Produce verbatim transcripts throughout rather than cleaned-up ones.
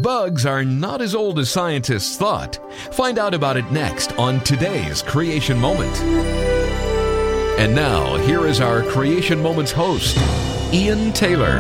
Bugs are not as old as scientists thought. Find out about it next on today's Creation Moment. And now, here is our Creation Moments host, Ian Taylor.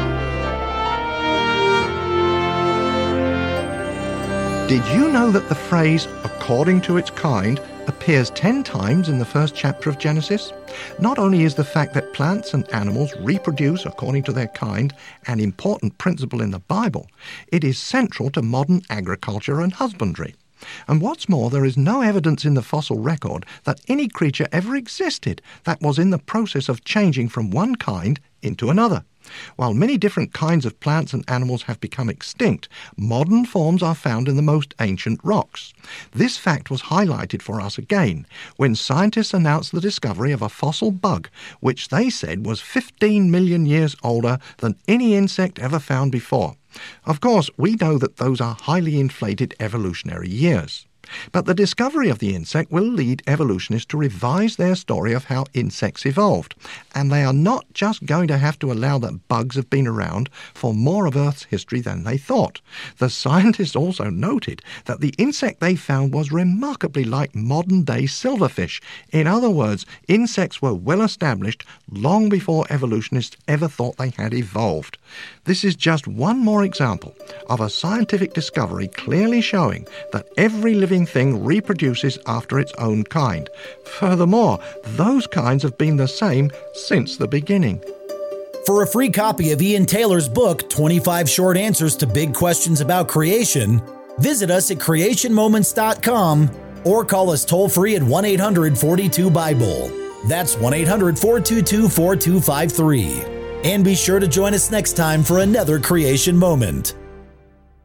Did you know that the phrase, according to its kind, appears ten times in the first chapter of Genesis? Not only is the fact that plants and animals reproduce according to their kind an important principle in the Bible, it is central to modern agriculture and husbandry. And what's more, there is no evidence in the fossil record that any creature ever existed that was in the process of changing from one kind into another. While many different kinds of plants and animals have become extinct, modern forms are found in the most ancient rocks. This fact was highlighted for us again when scientists announced the discovery of a fossil bug, which they said was fifteen million years older than any insect ever found before. Of course, we know that those are highly inflated evolutionary years. But the discovery of the insect will lead evolutionists to revise their story of how insects evolved. And they are not just going to have to allow that bugs have been around for more of Earth's history than they thought. The scientists also noted that the insect they found was remarkably like modern-day silverfish. In other words, insects were well established long before evolutionists ever thought they had evolved. This is just one more example of a scientific discovery clearly showing that every living thing reproduces after its own kind. Furthermore, those kinds have been the same since the beginning. For a free copy of Ian Taylor's book, twenty-five Short Answers to Big Questions About Creation, visit us at creation moments dot com or call us toll-free at one eight hundred forty-two Bible. That's one eight hundred four two two four two five three. And be sure to join us next time for another Creation Moment.